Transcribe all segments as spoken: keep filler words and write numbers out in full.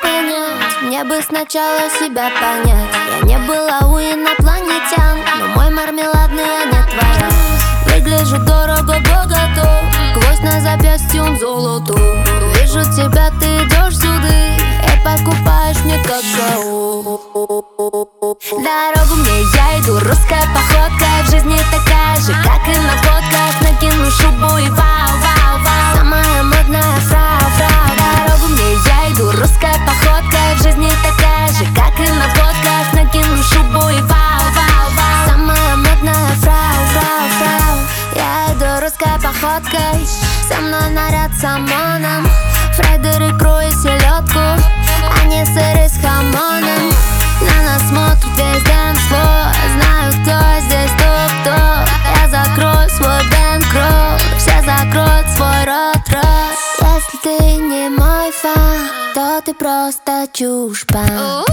понять, мне бы сначала себя понять. Я не была у инопланетян, но мой мармеладный, а не твоя. Выгляжу дорого, богато, гвоздь на запястье, он золото. Вижу тебя, ты идешь сюда и покупаешь мне какао. Дорогу мне я иду, русская походка. В жизни такая же, как и на фотках. Накину шубу и вау, вау, вау. Самая модная фрау, фрау. Дорогу мне я иду, русская походка. В жизни такая же, как и на фотках. Накину шубу и вау, вау, вау. Самая модная фрау, фрау, фрау. Я иду русской походкой, со мной наряд с ОМОНом. Фрайдер, икру и селедку, а не сыры с хамоном. На нас смотрит весь дэнс-флор. Знаю, кто здесь кто-кто. Я закрою свой бэнкролл, все закроют свой рот-рот. Если ты не мой фан, то ты просто чушь-пан.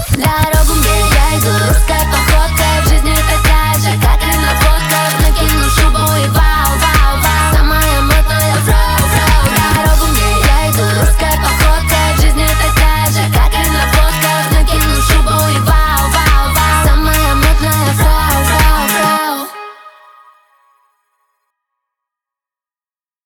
Дорогу мне я иду, русская походка. В жизни такая же, как и на фотках. Накину